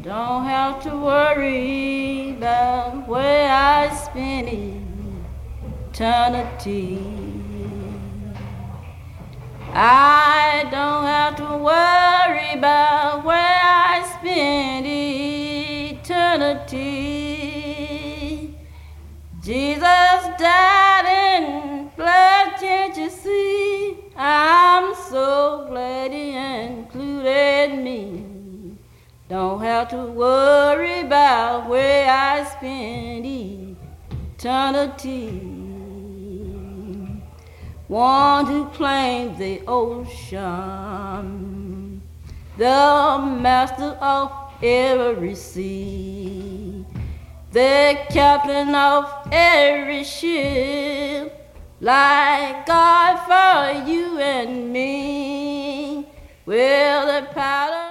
Don't have to worry about where I spend eternity. I don't have to worry about where I spend eternity. Jesus died in blood, can't you see? I'm so glad he included me. Don't have to worry about where I spend eternity. One who claims the ocean, the master of every sea, the captain of every ship, like God for you and me. Well, the powder